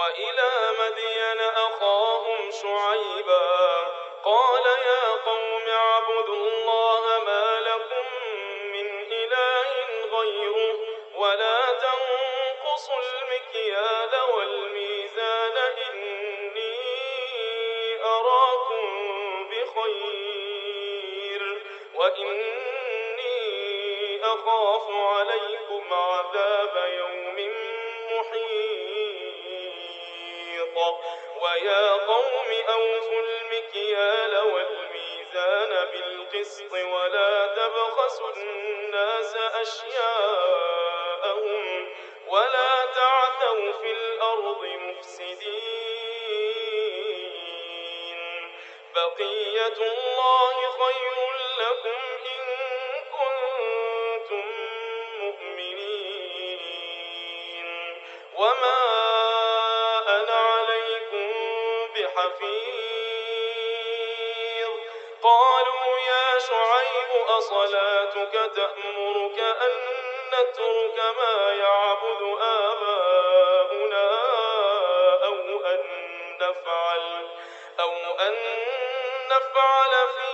وإلى مدين أخاهم شعيبا قال يا قوم اعبدوا الله ما لكم من إله غيره ولا تنقصوا المكيال والميزان إني أراكم بخير وإني أخاف عليكم عذاب يوم محيط ويا قوم أوفوا المكيال والميزان بالقسط ولا تبخسوا الناس أشياءهم ولا تعثوا في الأرض مفسدين بقية الله خير لكم إن كنتم مؤمنين وما أنا عليكم بحفيظ قالوا يا شعيب أصلاتك تأمرك أن نترك ما يعبد آباؤنا أو أن نفعل في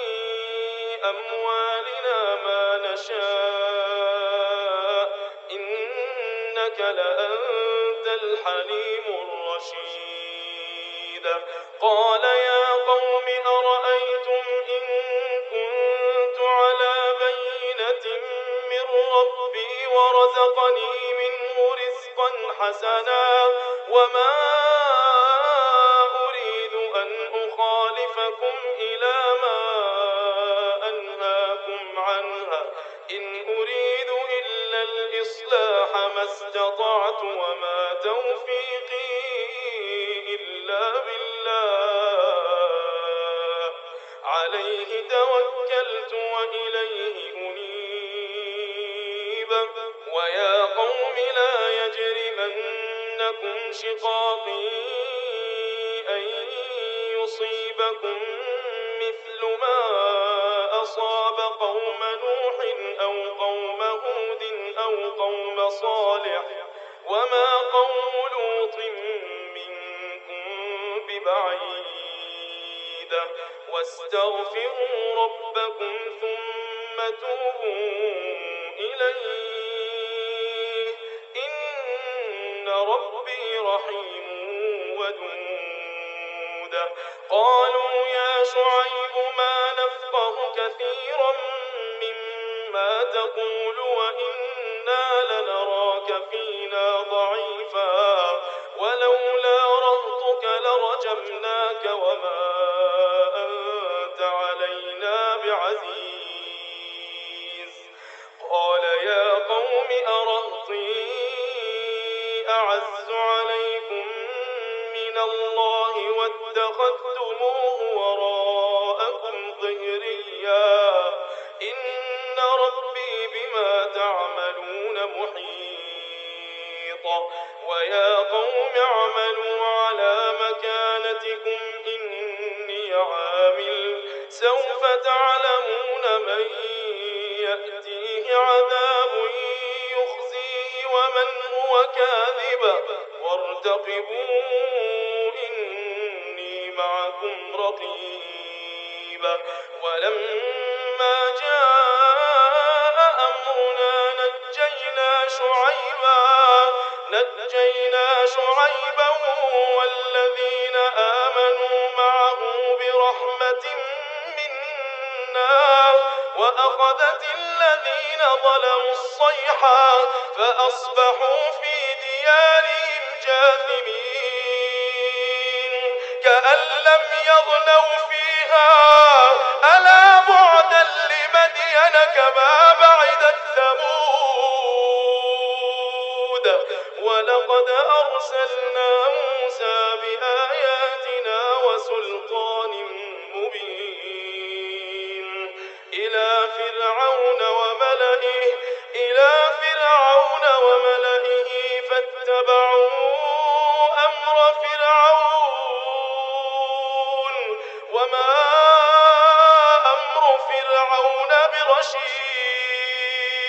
أموالنا ما نشاء إنك لأنت الحليم الرشيد قال يا قوم أرأيتم إن كنت على بينة من ربي ورزقني منه رزقا حسنا وما أريد أن أخالفكم إلى ما أنهاكم عنها إن أريد إلا الإصلاح ما استطعت وما توفيقي إلا بالله عليه توكلت وإليه أنيب ويا قوم لا يجرمنكم شقاقي أن يصيبكم مثل ما أصاب قوم نوح أو قوم هود أو قوم صالح وما قوم لوط منكم ببعيد واستغفروا ربكم ثم توبوا إليه إن ربي رحيم ودود قالوا يا شعيب ما نفقه كثيرا مما تقول وإنا لنراك فينا ضعيفا ولولا رهطك لرجمناك وما أنت علينا بعزيز قال يا قوم أرهطي أعز عليكم من الله واتخذتموه وراءكم ظهريا إن ربي بما تعملون محيط ويا قوم اعملوا على مكانتكم إني عامل سوف تعلمون من يأتيه عذاب يخزيه ومن هو كاذب وارتقبوا إني معكم رقيب ولما جاء أمرنا نجينا شعيبا والذين آمنوا معه برحمة منا وأخذت الذين ظلموا الصيحة فأصبحوا في ديارهم جاثمين كأن لم يغنوا فيها ألا بعدا لمدين كما بعدت ثمود ولقد أرسلنا موسى بآياتنا وسلطان مبين إلى فرعون وملئه فاتبعوا أمر فرعون وما أمر فرعون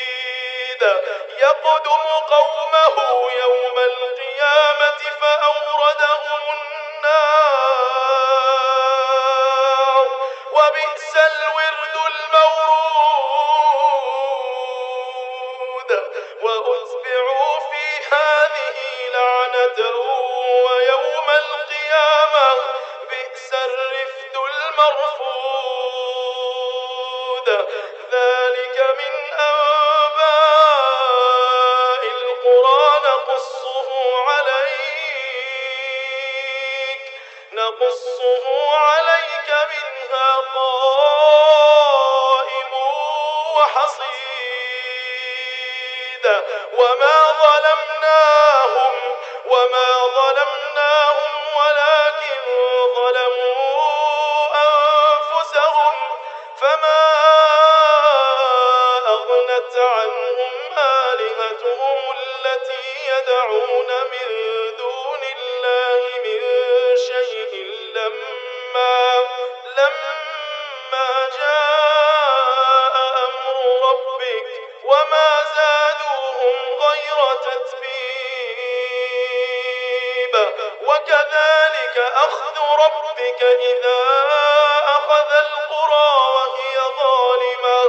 برشيد يقدم قومه يوم القيامة فأورثهم غدا ويوم القيامة بئس الرفد المرفود ذلك من أنباء القرى نقصه عليك منها قائم وحصيد وما ظلمناهم ولكن ظلموا أنفسهم فما أغنت عنهم آلهتهم التي يدعون من دون الله من شيء لما جاء أمر ربك وما زادوهم غير تتبيب وكذلك أخذ ربك إذا أخذ القرى وهي ظالمة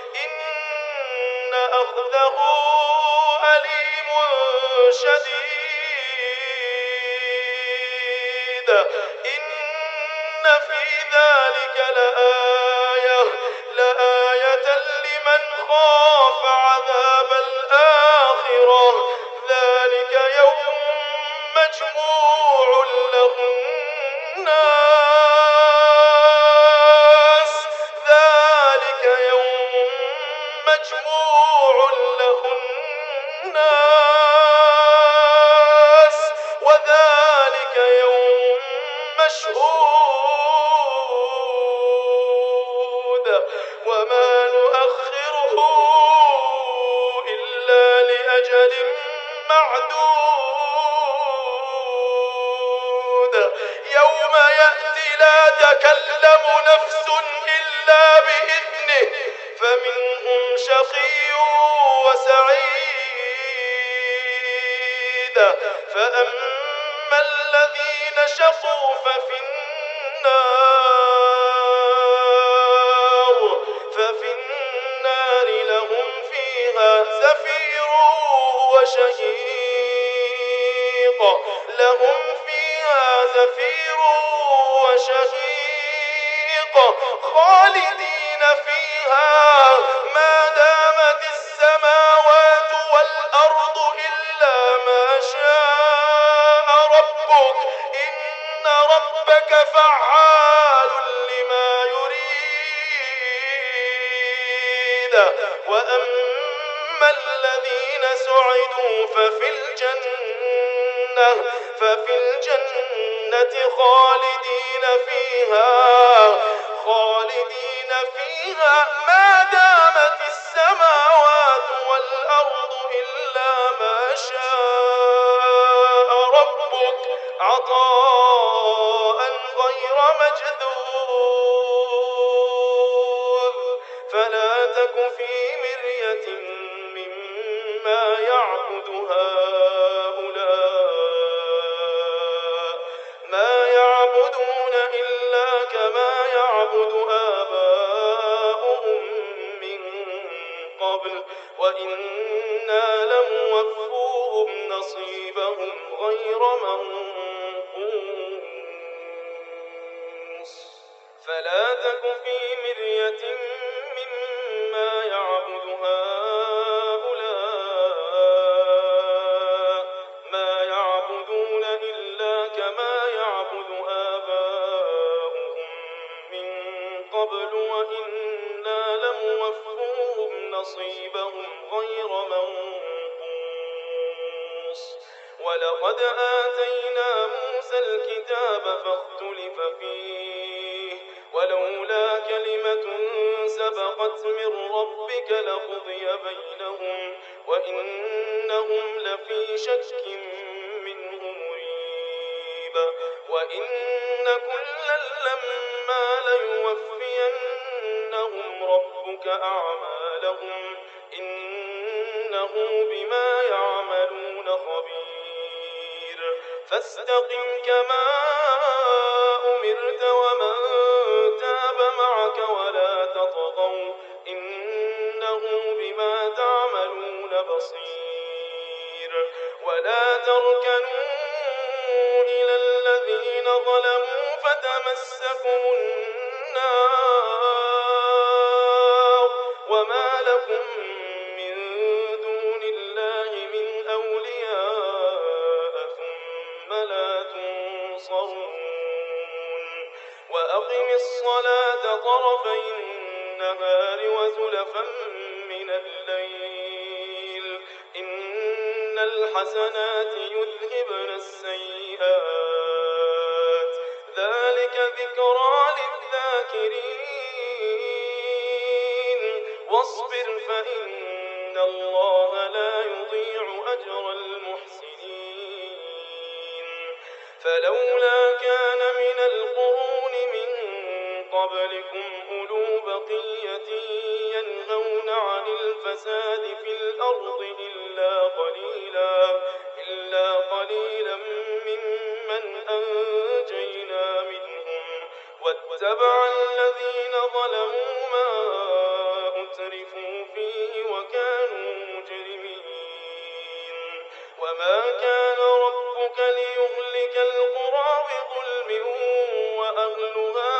إن أخذه أليم شديد إن في ذلك لآية لمن خاف عذاب الآخرة ذلك يوم مجموع له الناس وذلك يوم مشهود وما نؤخره إلا لأجل معدود يوم يأتي لا تكلم نفس إلا بإذنه فمنهم شقي وسعيد فأما الذين شقوا ففي النار لهم فيها زفير وشهيق خالدين فيها ما دامت السماوات والأرض إلا ما شاء ربك إن ربك فعال لما يريد وأما الذين سعدوا ففي الجنة خالدين فيها ما دامت السماوات والأرض إلا ما شاء ربك عطاء غير مجذوذ فلا تك في مرية مما يعبد هؤلاء ما يعبدون إلا كما يعبد آباؤهم من قبل وإنا لموفوهم نصيبهم غير منقوص فلا تك في مرية مما يعبد هؤلاء ما يعبدون إلا كما يعبد آباؤهم من قبل وإنا لموفوهم نصيبهم غير منقوص ولقد آتينا موسى الكتاب فاختلف فيه ولولا كلمة سبقت من ربك لقضي بينهم وإنهم لفي شك منه مريب وإن كلا لما ليوفينهم ربك أعمالهم إنه بما يعملون خبير فاستقم كما أمرت ومن تاب معك ولا تطغوا إنه بما تعملون بصير ولا تركنوا تمسكم النار وما لكم من دون الله من أولياء ثم لا تنصرون وأقم الصلاة طرفي النهار وزلفا من الليل إن الحسنات يذهبن السيئات ذلك ذكرى للذاكرين واصبر فإن الله لا يضيع أجر المحسنين فلولا كان من القرون من قبلكم أولو بقية ينهون عن الفساد في الأرض إلا قليلا ممن أنجينا منهم واتبع الذين ظلموا ما أترفوا فيه وكانوا مجرمين وما كان ربك ليهلك القرى بظلم وأهلها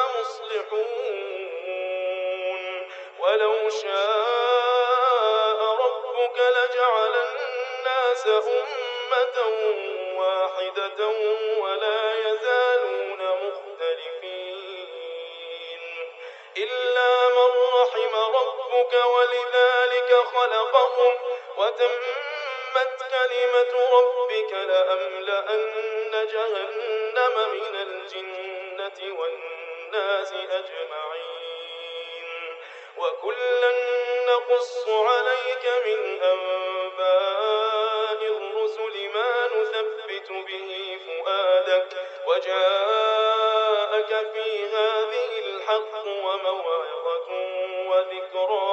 مصلحون ولو شاء ربك لجعل الناس أمة واحدة ولا يزالون مختلفين إلا من رحم ربك ولذلك خلقهم وتمت كلمة ربك لأملأن جهنم من الجنة والناس أجمعين وكلا نقص عليك من أنباء الرسل ما نثبت به فؤادك وجاءك في هذه الحق وموعظة وذكرى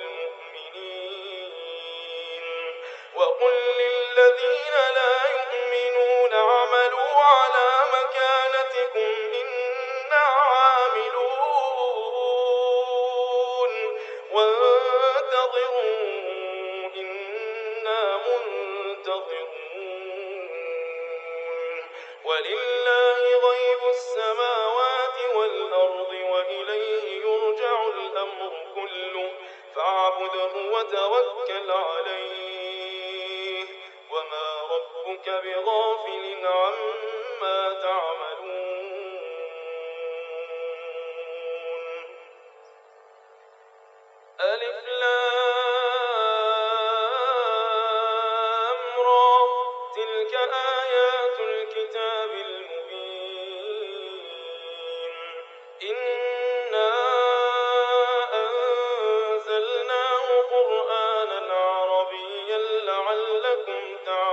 للمؤمنين وقل للذين لا يؤمنون اعملوا على مكانتكم إنا عاملون وانتظروا إنا منتظرون ولله غيب السماوات والأرض وإليه يرجع الأمر كله فاعبده وتوكل عليه وما ربك بغافل عما تعملون ألف لام را تلك آيات الكتاب المبين إنا أنزلناه قرآنا عربيا لعلكم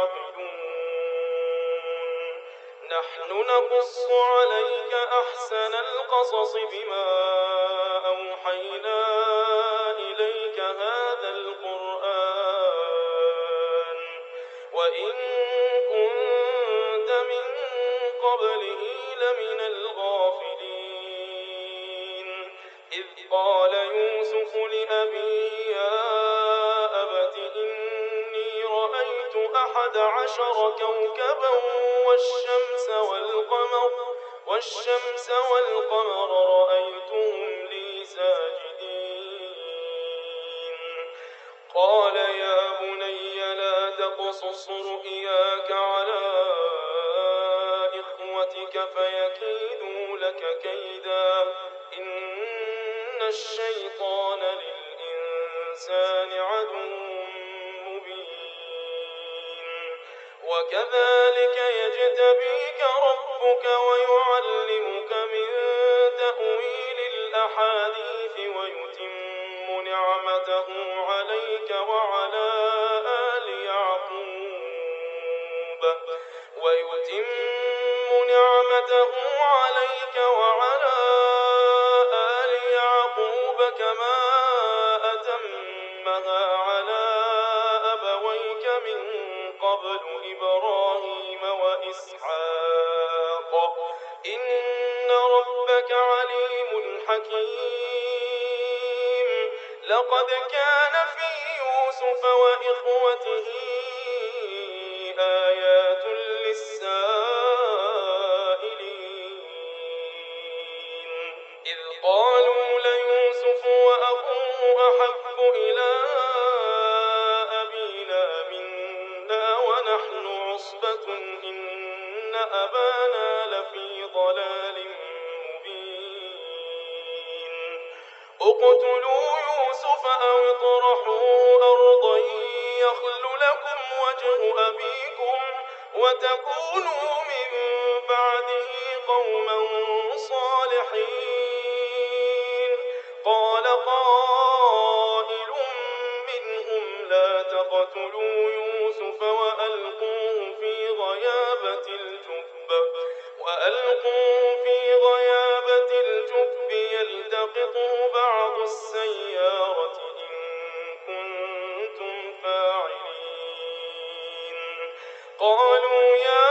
تعقلون نحن نقص عليك أحسن القصص بما أوحينا إليك هذا القرآن وإن كنت من قبله لمن الغافلين إذ قال يوسف لأبيه يا أبت إني رأيت 11 كوكبا والشمس والقمر رأيتهم لي ساجدين قال يا بني لا تقصص رؤياك على إخوتك فيكيدوا لك كيدا إن الشيطان للإنسان عدو مبين وكذلك يجتبيك ربك ويعلمك من تأويل الأحاديث ويتم نعمته عليك وعلى آل يعقوب كما أتمها على أبويك من قبل إبراهيم وإسحاق إن ربك عليم حكيم لقد كان في يوسف وإخوته آيات للسائلين أحب إلى أبينا منا ونحن عصبة إن أبانا لفي ضلال مبين اقتلوا يوسف أو اطرحوه أرضا يخل لكم وجه أبيكم وتكونوا من بعده قوما صالحين قال قائل منهم لا تقتلوا يوسف وألقوه في غيابة الجب يلتقطه بعض السيارة إن كنتم فاعلين قالوا يا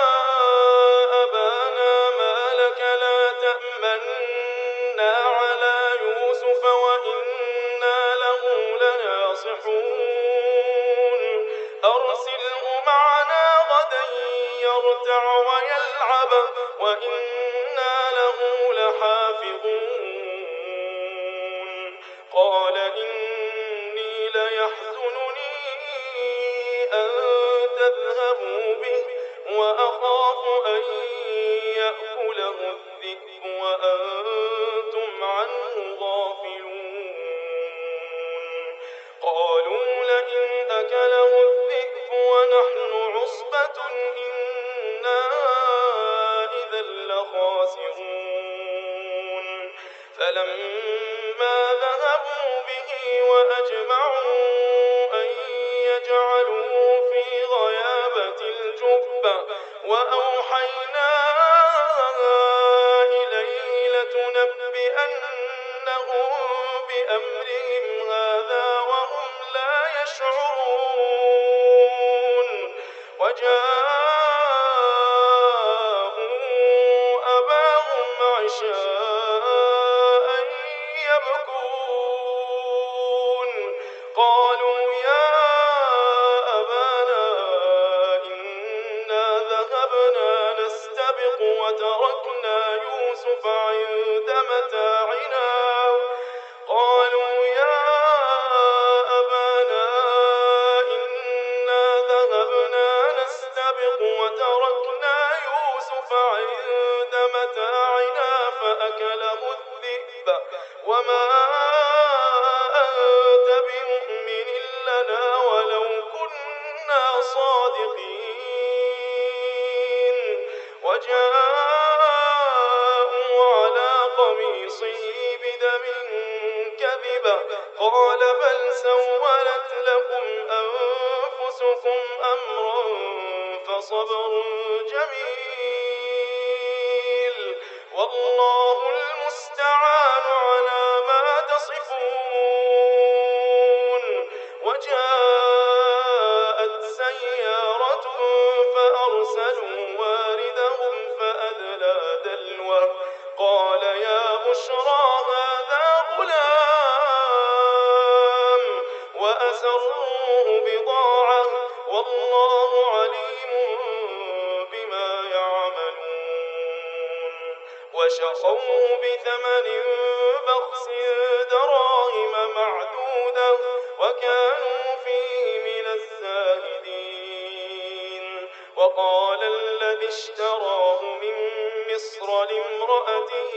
أبانا ما لك لا تأمنا على يوسف وإنا له لناصحون أرسله معنا غدا يرتع ويلعب وإنا له لحافظون قال إني ليحزنني أن تذهبوا به وأخاف أن يأكله الذئب وأنتم عنه غافلون قالوا لئن أكله الذئب ونحن عصبة إنا إذا لخاسرون فلما ذهبوا به وأجمعوا أن يجعلوه في غيابة الجب وأوحينا إليه لتنبئنهم بأمرهم هذا وهم لا يشعرون وجاءوا أباهم عشاء يبكون قالوا يا أبانا إنا ذهبنا نستبق وتركنا يوسف عند متاعنا قالوا يا أبانا إنا ذهبنا نستبق وتركنا يوسف عند متاعنا فأكله الذئب وما أنت بمؤمن لنا ولو كنا صادقين وجاءوا على قميصه بدم كذب قال بل سولت لكم أنفسكم أمرا فصبر جميل والله المستعان على ما تصفون وجاءت سيارة فأرسلوا واردهم فأدلى دلوه قال يا بشرى هذا غلام وأسروه بضاعة والله عليم بما يعملون وشروه بثمن بخس دراهم معدودة وكانوا فيه من الزاهدين وقال الذي اشتراه من مصر لامرأته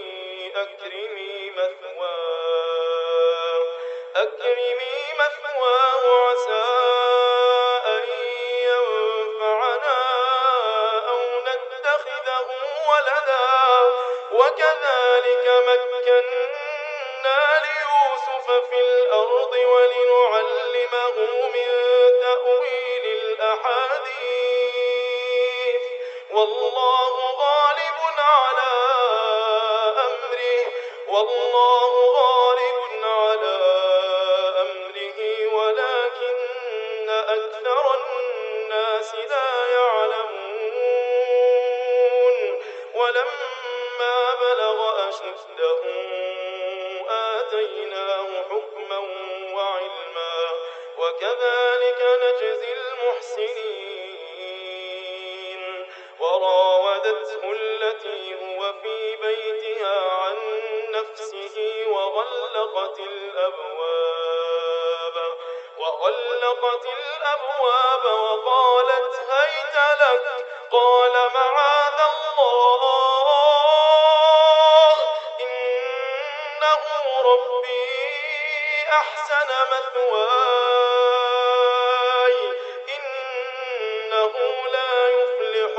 أكرمي مثواه عسى أن ينفعنا أو نتخذه ولدا وكذلك مكنا ليوسف في الأرض ولنعلمه من تأويل الأحاديث والله غالب على أمره ولكن أكثر الناس لا يعلمون ولما بلغ أشده آتيناه حكما وعلما وكذلك نجزي المحسنين وراودته التي هو في بيتها عن نفسه وغلقت الأبواب وقالت هيت لك. قال معاذ الله إنه ربي أحسن مثواي إنه لا يفلح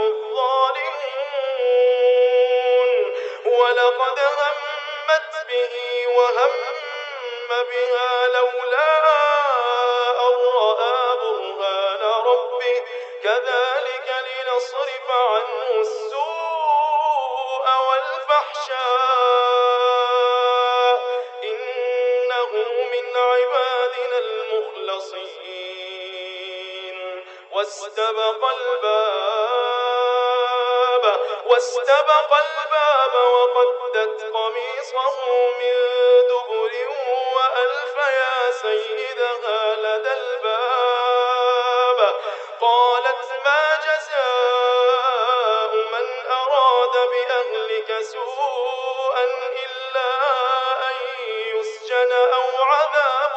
الظالمون. ولقد همت به وهم بها لولا أن رأى برهان ربه كذلك لنصرف عنه السوء والفحشاء إنه من عبادنا المخلصين. واستبق الباب وقدت قميصه من دبر وألف يا سيدها لدى الباب. قالت ما جزاء من أراد بأهلك سوءا إلا أن يسجن أو عذاب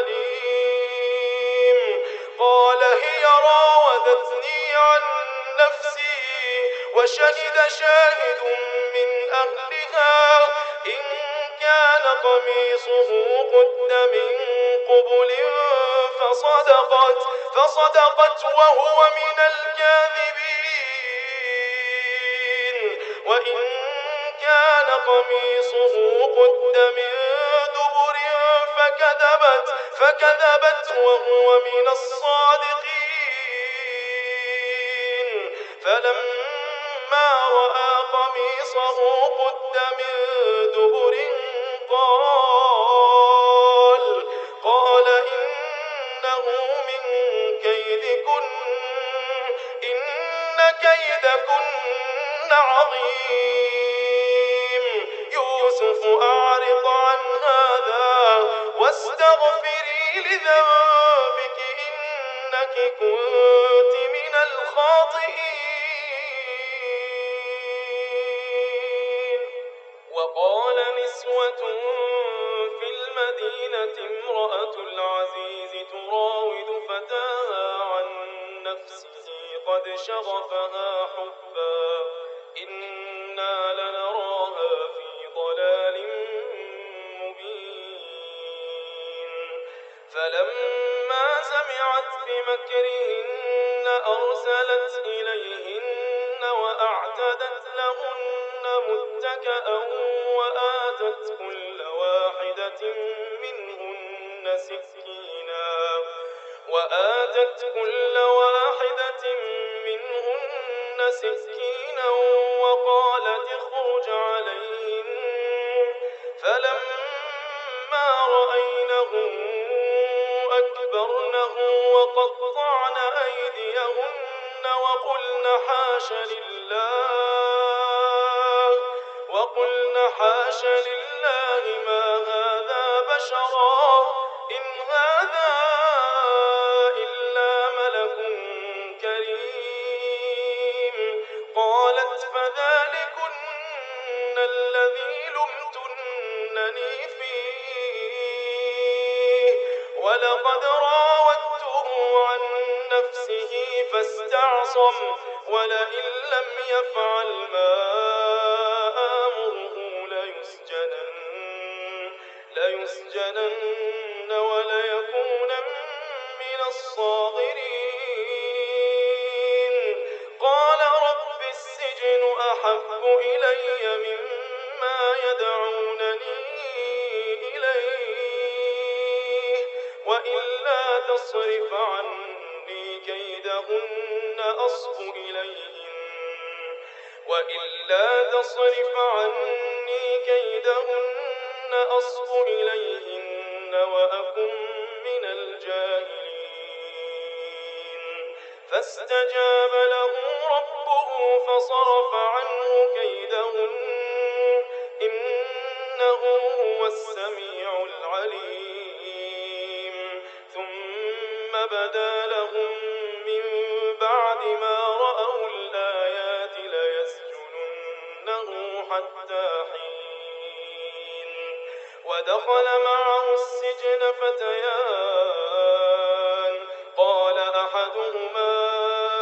أليم. قال هي راودتني عن نفسي وشهد شاهد من أهلها إن كان قميصه قد من قبل فصدقت وهو من الكاذبين. وإن كان قميصه قد من دبر فكذبت وهو من الصادقين. فلما رأى قميصه قد من دبر قال إنه من كيدكن إن كيدكن عظيم. يوسف أعرض عن هذا واستغفري لذنبك إنك كنت من الخاطئين. وقال نسوة في المدينة امرأة العزيز تراود فتاها عن نفسه قد شغفها حبا إنا لنراها في ضلال مبين. فلما سمعت بمكرهن أرسلت إليهن وأعتدت لهن متكئا وآتت كل واحدة منهن سكينا وقالت اخرج عليهن. فلما رأينه أكبرنه وقطعن أيديهن وقلن حاش لله ما هذا بشرا إن هذا إلا ملك كريم. قالت فذلكن الذي لمتنني فيه ولقد راودته عن نفسه فاستعصم ولئن لم يفعل ما آمره ليسجنن وليكونا من الصاغرين. قال رب السجن أحب إلي مما يدعونني إليه وإلا تصرف عني كيدهن أصب إليهن وأكن من الجاهلين. فاستجاب له ربه فصرف عنه كيدهن إنه هو السميع العليم. ثم بدا لهم من بعد ما رأوا الآيات ليسجننه حتى حين ودخل معه السجن فتيان قال أحدهما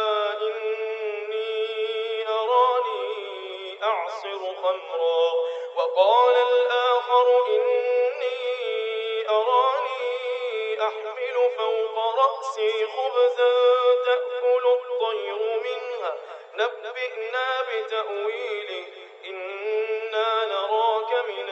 إني أراني أعصر خمرا وقال الآخر إني أراني أحمل فوق رأسي خبزا تأكل الطير منها نبئنا بتأويله إنا نراك من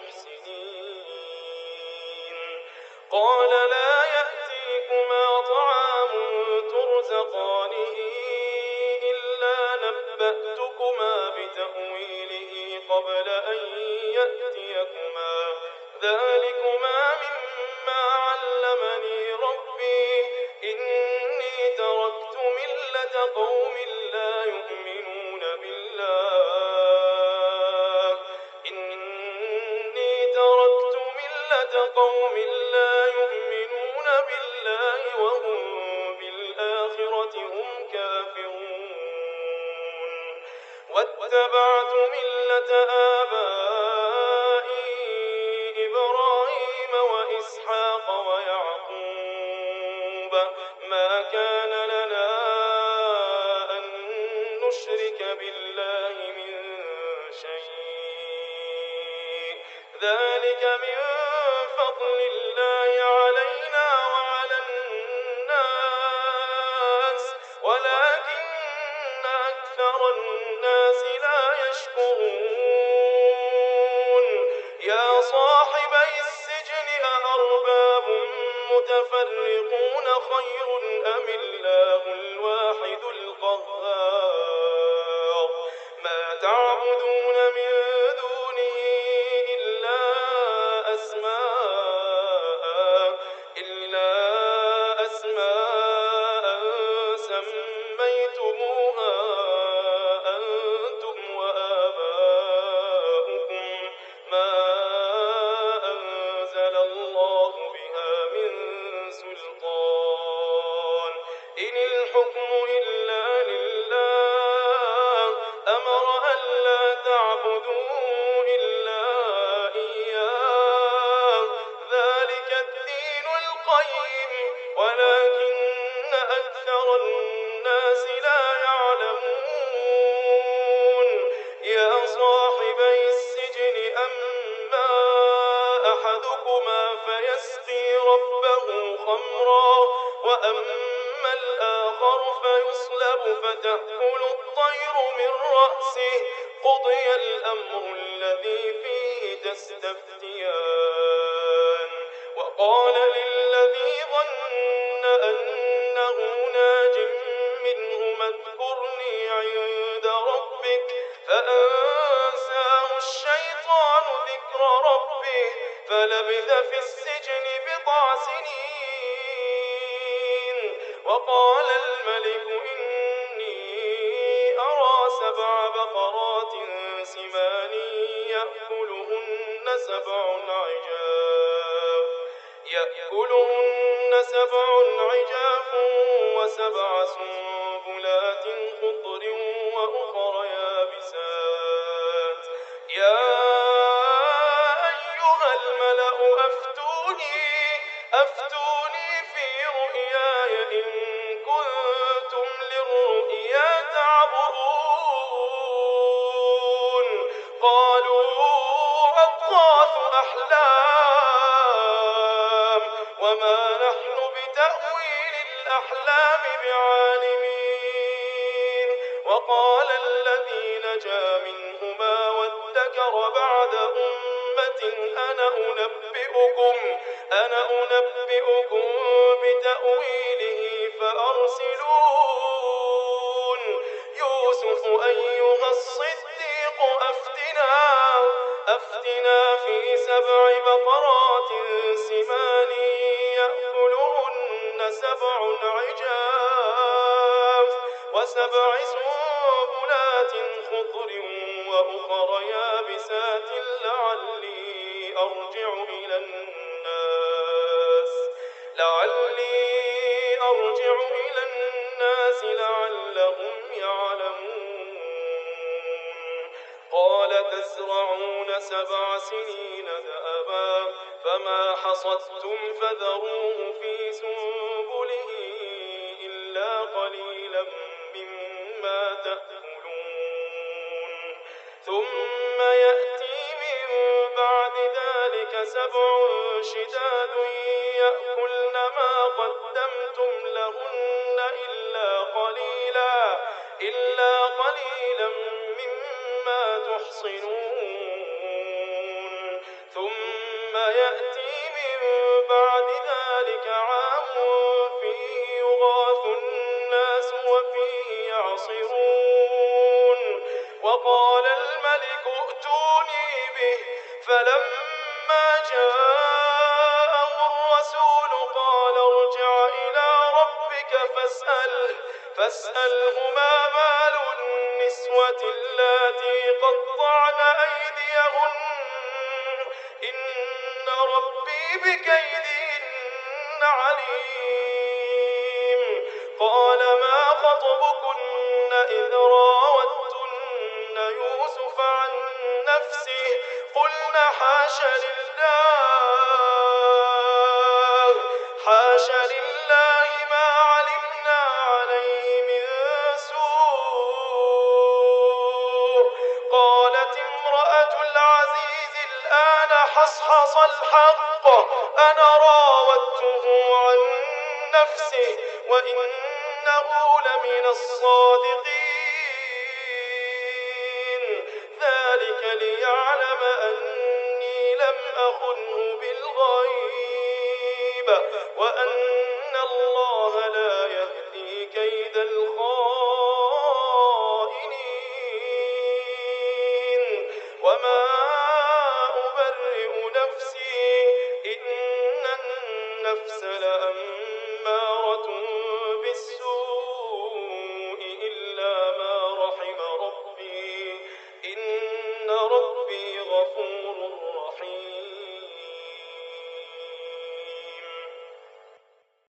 المحسنين قال لا يأتيكما طعام ترزقانه إلا نبأتكما بتأويله قبل أن يأتيكما ذلكما مما علمني ربي إني تركت ملة قوم لا يؤمنون بالله قوم لا يؤمنون بالله وهم بالآخرة هم كافرون واتبعت ملة آبائي إبراهيم وإسحاق ويعقوب ما كان لنا أن نشرك بالله من شيء ذلك من فضل الله علينا وعلى الناس ولكن أكثر الناس لا يشكرون يا صاحبي السجن أأرباب متفرقون خير أم الله الواحد القهار ما تعبدون من دونه إلا أسماء سميتموها أنتم وآباؤكم ما أنزل الله بها من سلطان إن الحكم إلا لله أمر ألا تعبدوا إلا إياه ذلك الدين القيم ولكن أكثر الناس لا يعلمون يا صاحبي السجن أما أحدكما فيسقي ربه خمرا وأما الآخر فيصلب فتأكل الطير من رأسه قضي الأمر الذي فيه تستفتيان وقال للذي ظن أنه ناج منهما اذكرني عند ربك فأنساه الشيطان ذكر ربه فلبث في السجن بضع سنين وقال الملك إني أرى 7 بقرات سمان يأكلهن 7 عجاف و7 سنبلات خضر وأخر يابسات يا أيها الملأ أفتوني في رؤياي إن كنتم للرؤيا تعبرون قالوا أضغاث أحلام وما نحن بتأويل الأحلام بعالمين وقال الذي نجا منهما وادكر بعد أمة أنا أنبئكم بتأويله فأرسلون يوسف أيها الصديق أفتنا في 7 بقرات سمان يأكلهن 7 عجاف و7 سنبلات خضر وأخر يابسات لعلي أرجع إلى الناس لعلهم يعلمون قال تزرعون 7 سنين دأبا فما حصدتم فذروه في سنبله إلا قليلا مما تأكلون ثم يأتي من بعد ذلك 7 شداد يأكلن ما قدمتم لهن إلا قليلا مما تحصنون ثم يأتي من بعد ذلك عام فيه يغاث الناس وفيه يعصرون وقال الملك ائتوني به فلما جاءه الرسول قال ارجع إلى ربك فاسأله ما بال النسوة اللاتي قطعن أيديهن إن ربي بكيدهن عليم قال ما خطبكن إذ راوتن يوسف عن نفسه قلن حاش لله ما علمنا عليه من سوء قالت امرأة العزيز الآن حصحص الحق أنا راودته عن نفسه وإنه لمن الصادقين ذلك ليعلم أني لم أخنه بالغيب وأن الله لا يهدي كيد الخائنين وما أبرئ نفسي إن النفس لأمارة